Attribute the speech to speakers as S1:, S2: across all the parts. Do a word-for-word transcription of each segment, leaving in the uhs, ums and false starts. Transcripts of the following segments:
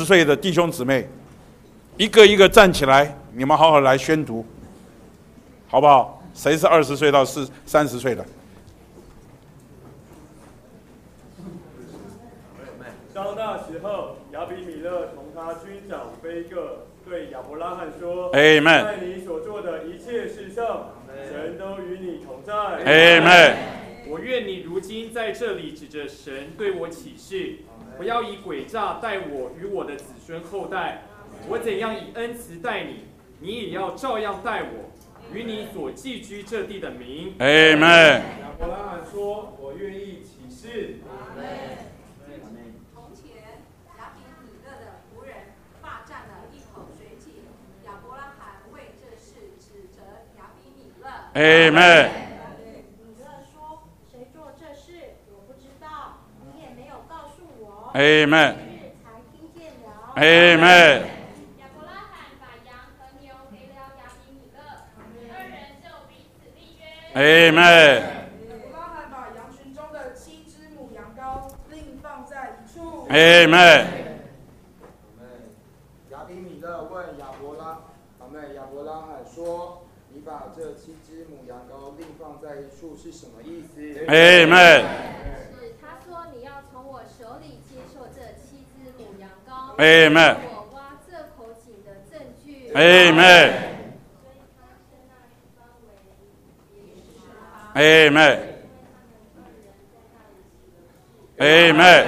S1: 十岁的弟兄姊妹，一个一个站起来，你们好好来宣读，好不好？谁是二十岁到四三十岁的？
S2: 当那时候，亚比米勒同他军长菲各对亚伯拉罕说
S1: Amen
S2: 在你所做的一切事上，神都与你同在。
S1: Amen
S3: 我愿你如今在这里指着神对我起誓，不要以诡诈待我与我的子孙后代。我怎样以恩慈待你，你也要照样待我，与你所寄居这地的民。
S1: Amen
S2: 亚伯拉罕说：“我愿意起誓。”
S4: 从前，亚比米勒的仆人霸占了一口水井，亚伯拉罕为这事指责亚比米勒。
S1: Amen
S5: 米勒说：“谁做这事，我不知道，你也没有告诉我。”
S1: Amen
S5: 今日才听见了。
S1: Amen
S6: 亚伯拉罕把羊和牛给了亚比米勒，二人就彼此立约。
S1: Amen
S7: 亚伯拉罕把羊群中的七只母羊羔另放在一处。
S1: Amen
S8: 亚比米勒问亚伯拉，阿妹亚伯拉罕说：“你把这七只母羊羔另放在一处是什么意思
S1: Amen
S6: 是他说你要从我手里接受这七只母羊羔，
S1: Amen
S6: 我挖这口井的证据。
S1: Amen Amen Amen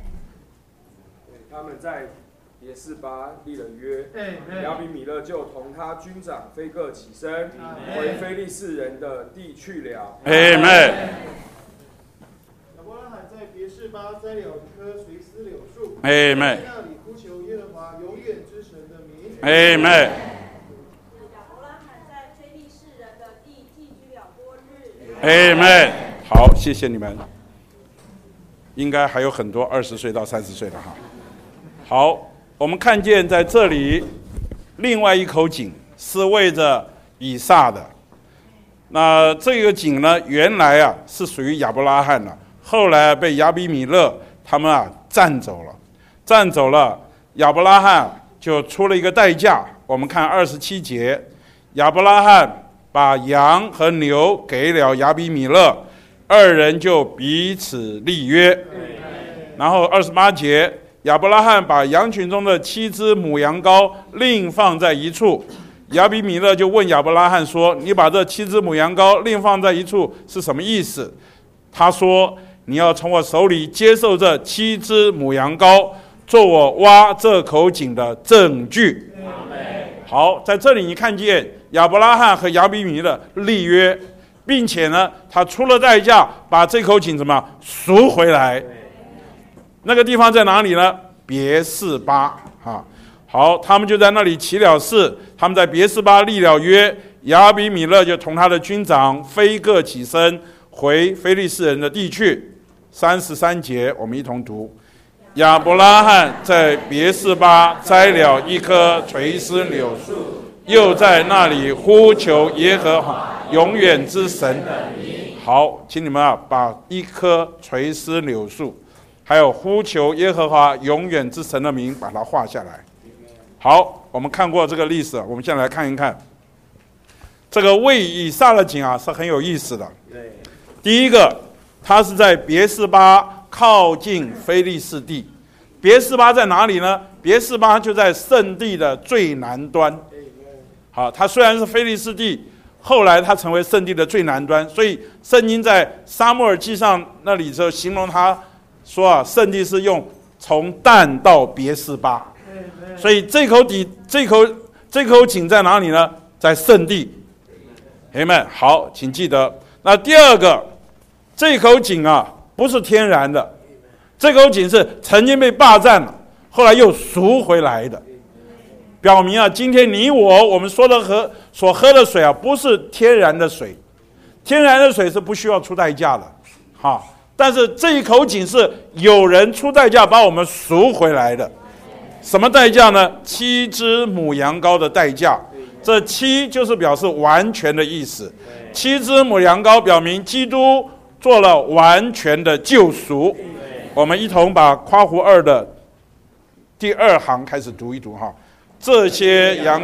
S2: 他们在别是巴立了约，亚比米勒就同他军长菲各起身，回非利士人的地去了。
S1: Amen
S9: 亚伯拉罕在别是巴栽了一棵垂丝柳树，
S1: Amen
S9: 在那里呼求耶和华永远之神的名。
S1: Amen
S4: 亚伯拉罕在非利士人的地寄居了多日。
S1: Amen 好，谢谢你们。应该还有很多二十岁到三十岁的哈。好，我们看见在这里另外一口井是为着以撒的。那这个井呢，原来啊是属于亚伯拉罕的，后来被亚比米勒他们啊占走了，占走了，亚伯拉罕就出了一个代价。我们看二十七节，亚伯拉罕把羊和牛给了亚比米勒，二人就彼此立约。然后二十八节，亚伯拉罕把羊群中的七只母羊羔另放在一处。亚比米勒就问亚伯拉罕说：“你把这七只母羊羔另放在一处是什么意思？”他说：“你要从我手里接受这七只母羊羔，做我挖这口井的证据。”好，在这里你看见亚伯拉罕和亚比米勒立约，并且呢，他出了代价把这口井怎么赎回来。那个地方在哪里呢？别是巴啊。好，他们就在那里起了誓，他们在别是巴立了约。亚比米勒就同他的军长菲各起身，回非利士人的地去。三十三节，我们一同读。亚伯拉罕在别是巴栽了一棵垂丝柳树，又在那里呼求耶和华永远之神。好，请你们啊，把一棵垂丝柳树，还有呼求耶和华永远之神的名，把它画下来。好，我们看过这个历史，我们现在来看一看这个为以撒的井啊，是很有意思的。第一个，它是在别是巴靠近非利士地。别是巴在哪里呢？别是巴就在圣地的最南端。好，它虽然是非利士地，后来它成为圣地的最南端，所以圣经在撒母耳记上那里就形容它说啊，圣地是用从但到别是巴。所以这口底，这口这口井在哪里呢？在圣地。朋友们，好，请记得。那第二个，这口井啊，不是天然的，这口井是曾经被霸占了，后来又赎回来的。表明啊，今天你我我们说的喝所喝的水啊，不是天然的水，天然的水是不需要出代价的，哈。但是这一口井是有人出代价把我们赎回来的。什么代价呢？七只母羊羔的代价。这七就是表示完全的意思。七只母羊羔表明基督做了完全的救赎。我们一同把括弧二的第二行开始读一读哈。这些羊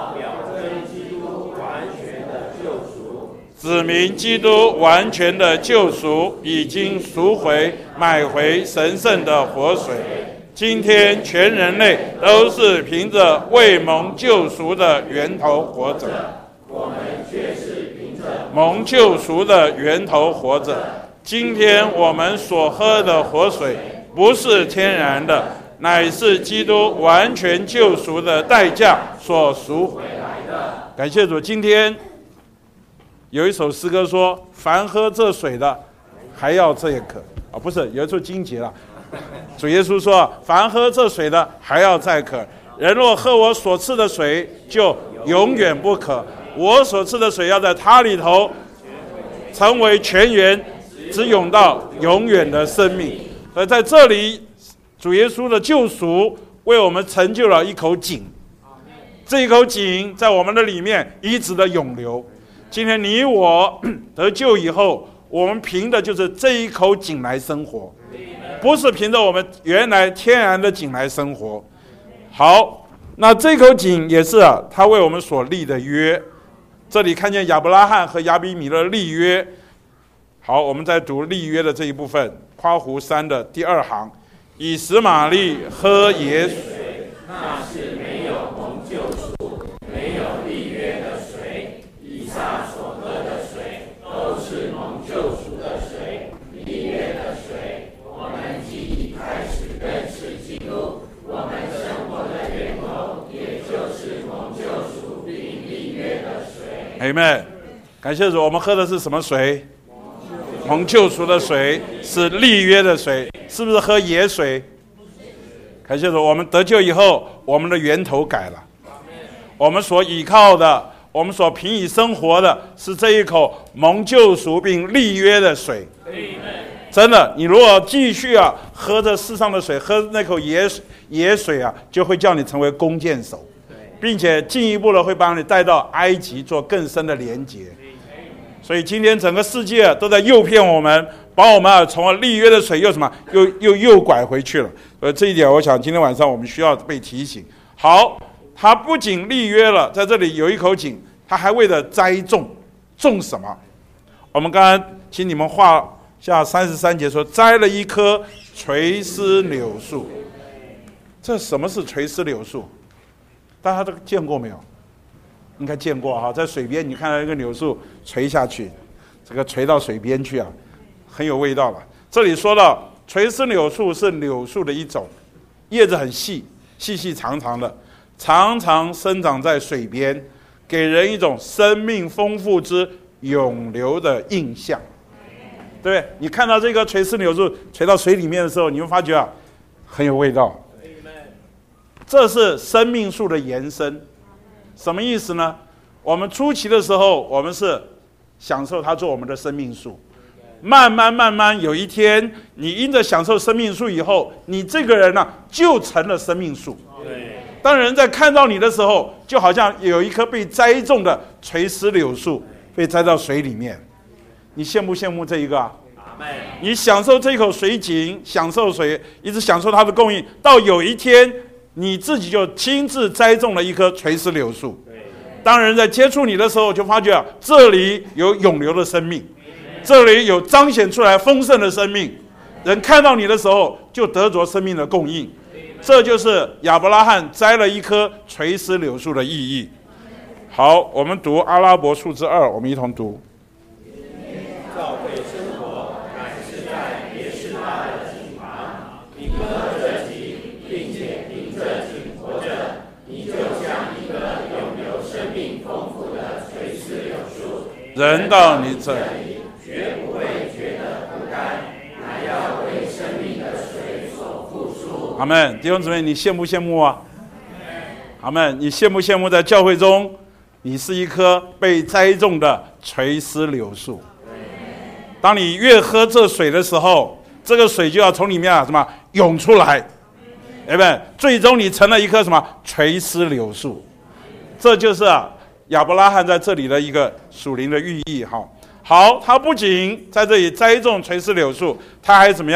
S1: 指明基督完全的救赎，已经赎回买回神圣的活水。今天全人类都是凭着未蒙救赎的源头活着，我们却是凭着蒙救赎的源头活着。今天我们所喝的活水不是天然的，乃是基督完全救赎的代价所赎回来的。感谢主，今天有一首诗歌说：凡喝这水的，还要再渴。啊、哦，不是，有一处经节了。主耶稣说：凡喝这水的，还要再渴。人若喝我所赐的水，就永远不渴。我所赐的水要在他里头成为泉源，直涌到永远的生命。而在这里，主耶稣的救赎为我们成就了一口井，这一口井在我们的里面一直的涌流。今天你我得救以后，我们凭的就是这一口井来生活，不是凭着我们原来天然的井来生活。好，那这口井也是啊，他为我们所立的约。这里看见亚伯拉罕和亚比米勒立约。好，我们再读立约的这一部分，夸弧三的第二行。以实玛利喝野水，那是没有蒙救赎、没有立约的水；以撒所喝的水，都是蒙救赎的水、立约的水。我们既已开始认识基督，我们生活的源头，也就是蒙救赎并立约的水。阿们。感谢主，我们喝的是什么水？蒙救赎的水，是立约的水。是不是喝野水？感谢主，我们得救以后，我们的源头改了。我们所依靠的，我们所凭以生活的，是这一口蒙救赎并立约的水。真的，你如果继续啊喝这世上的水，喝那口野野水啊，就会叫你成为弓箭手，并且进一步的会把你带到埃及做更深的连结。所以今天整个世界都在诱骗我们，把我们啊从立约的水又什么又又诱拐回去了。所以这一点，我想今天晚上我们需要被提醒。好，他不仅立约了，在这里有一口井，他还为了栽种，种什么？我们刚刚请你们画下三十三节说，栽了一棵垂丝柳树。这什么是垂丝柳树？大家都见过没有？应该见过哈，在水边你看到一个柳树垂下去，这个垂到水边去啊，很有味道了。这里说到垂丝柳树是柳树的一种，叶子很细，细细长长的，常常生长在水边，给人一种生命丰富之永流的印象。对不对？你看到这个垂丝柳树垂到水里面的时候，你会发觉啊，很有味道。这是生命树的延伸。什么意思呢？我们初期的时候，我们是享受它做我们的生命树，慢慢慢慢有一天，你因着享受生命树以后，你这个人呢、啊、就成了生命树。当人在看到你的时候，就好像有一棵被栽种的垂丝柳树被栽到水里面。你羡不羡慕这一个啊？你享受这口水井，享受水，一直享受它的供应，到有一天你自己就亲自栽种了一棵垂丝柳树。当人在接触你的时候，就发觉、啊、这里有永流的生命，这里有彰显出来丰盛的生命。人看到你的时候，就得着生命的供应。这就是亚伯拉罕栽了一棵垂丝柳树的意义。好，我们读阿拉伯数字二，我们一同读。
S10: 教会生活乃是在别是巴的井旁，你喝着井，并且凭着井活着，你就像一个永流生命丰富的垂丝柳树。
S1: 人到你这里，
S10: 绝不会觉得不甘，还要为生命的水所付出。
S1: 阿们，弟兄姊妹，你羡慕羡慕啊？阿们，你羡慕羡慕在教会中，你是一棵被栽种的垂丝柳树。当你越喝这水的时候，这个水就要从里面啊什么涌出来，对不对？最终你成了一棵什么垂丝柳树。这就是啊亚伯拉罕在这里的一个属灵的寓意哈。好，他不仅在这里栽种垂丝柳树，他还怎么样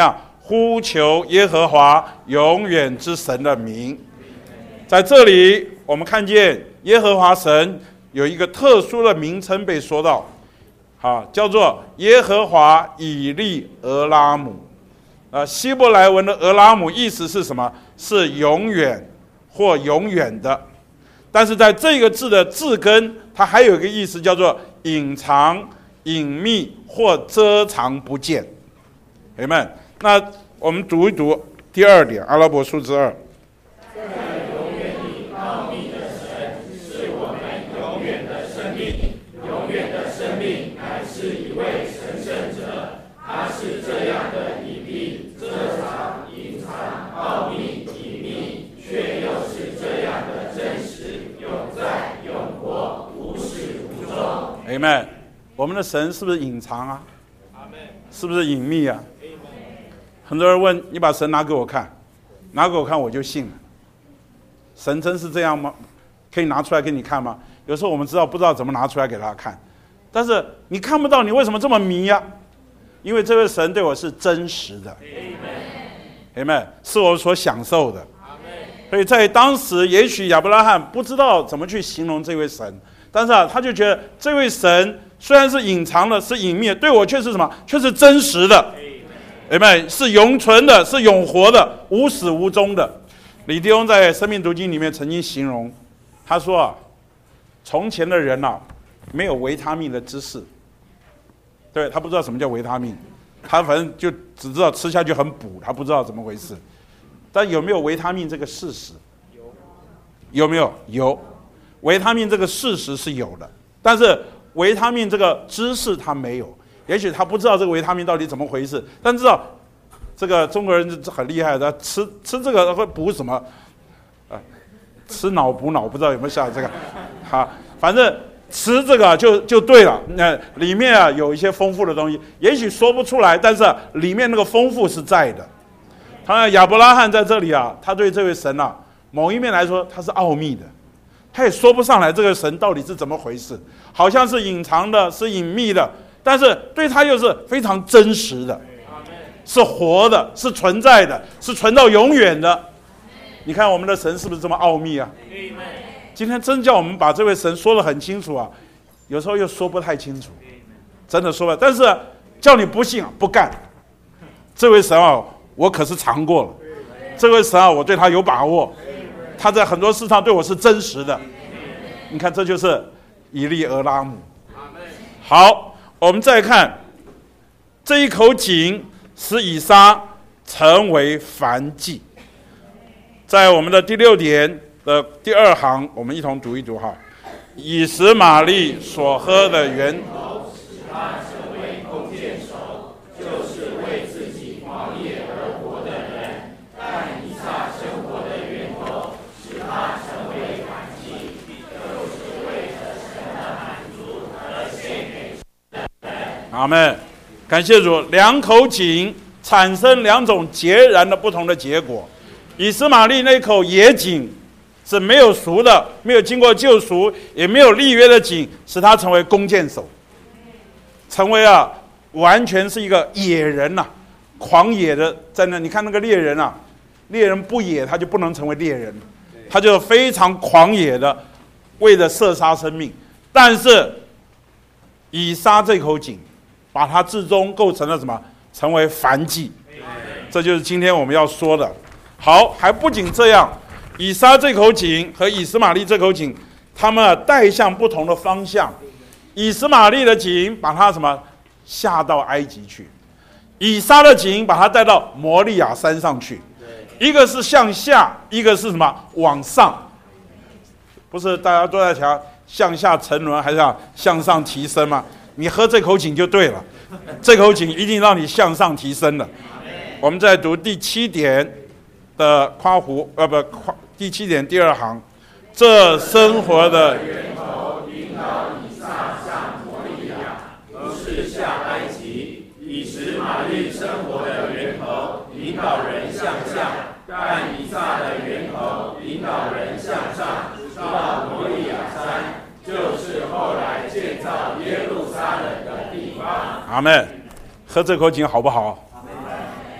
S1: 呼求耶和华永远之神的名。在这里我们看见耶和华神有一个特殊的名称被说到，好，叫做耶和华以利俄拉姆。呃，希伯来文的俄拉姆意思是什么？是永远或永远的。但是在这个字的字根，它还有一个意思叫做隐藏、隐秘或遮藏不见。朋友们，那我们读一读第二点，阿拉伯数字二。
S10: 在永远里奥秘的神，是我们永远的生命，永远的生命乃是一位神圣者，他是这样的隐秘、遮藏、隐藏、奥秘、隐秘，却又是这样的真实，永在、永活，无始无终。
S1: Amen。我们的神是不是隐藏啊？是不是隐秘啊？很多人问你把神拿给我看，拿给我看我就信了。神真是这样吗？可以拿出来给你看吗？有时候我们知道不知道怎么拿出来给他看，但是你看不到，你为什么这么迷呀、啊？因为这位神对我是真实的，阿们，是我所享受的。所以在当时，也许亚伯拉罕不知道怎么去形容这位神，但是啊，他就觉得这位神虽然是隐藏的，是隐秘的，对我却是什么？却是真实的，阿们，是永存的，是永活的，无始无终的。李弟兄在《生命读经》里面曾经形容，他说啊，从前的人啊，没有维他命的知识，对，他不知道什么叫维他命，他反正就只知道吃下去很补，他不知道怎么回事。但有没有维他命这个事实？有。有没有？有。维他命这个事实是有的，但是维他命这个知识他没有。也许他不知道这个维他命到底怎么回事，但知道这个中国人很厉害的，吃吃这个会补什么？啊，吃脑补脑，不知道有没有下这个？好，反正吃这个就就对了。那里面啊有一些丰富的东西，也许说不出来，但是、啊、里面那个丰富是在的。当然，亚伯拉罕在这里啊，他对这位神啊，某一面来说他是奥秘的，他也说不上来这个神到底是怎么回事，好像是隐藏的，是隐秘的，但是对他又是非常真实的，是活的，是存在的，是存到永远的。你看我们的神是不是这么奥秘啊？今天真叫我们把这位神说得很清楚啊，有时候又说不太清楚，真的说不，但是叫你不信啊，不干。这位神啊，我可是尝过了，这位神啊，我对他有把握，他在很多事上对我是真实的。你看，这就是以利俄拉姆。好，我们再看这一口井使以撒成为燔祭。在我们的第六点的第二行，我们一同读一读哈。以实玛利所喝的源头，使他成为弓箭手，就是为自己狂野而活的人；但以撒生活的源头，使他成为燔祭，就是为了神的满足而献给神的人。阿们，感谢主。两口井产生两种截然的不同的结果。以实玛利那口野井是没有赎的，没有经过救赎，也没有立约的井，使他成为弓箭手，成为啊完全是一个野人呐、啊，狂野的在那。你看那个猎人啊，猎人不野他就不能成为猎人，他就非常狂野的为了射杀生命。但是以撒这口井把他至终构成了什么？成为燔祭，这就是今天我们要说的。好，还不仅这样，以撒这口井和以实玛利这口井，他们带向不同的方向。以实玛利的井把他什么下到埃及去，以撒的井把他带到摩利亚山上去。一个是向下，一个是什么往上？不是大家都在讲向下沉沦，还是要向上提升吗？你喝这口井就对了，这口井一定让你向上提升的。我们再读第七点的夸弧，呃不，夸第七点第二行，这生活的
S10: 源头引导以撒向摩利亚，不是下埃及；以实玛利生活的源头引导人向下，但以撒的源头引导人向上，直到摩利亚山，就是后来建造耶路撒冷的地方。
S1: 阿们，喝这口井好不好？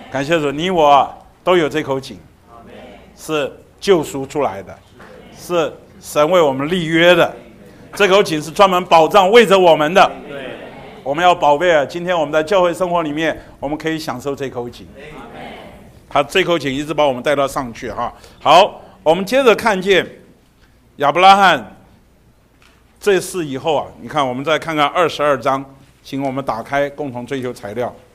S1: 感谢主，你我都有这口井，是救赎出来的，是神为我们立约的。这口井是专门保障为着我们的。我们要宝贝啊！今天我们在教会生活里面，我们可以享受这口井。他这口井一直把我们带到上去哈。好，我们接着看见亚伯拉罕这事以后啊，你看，我们再看看二十二章，请我们打开共同追求材料。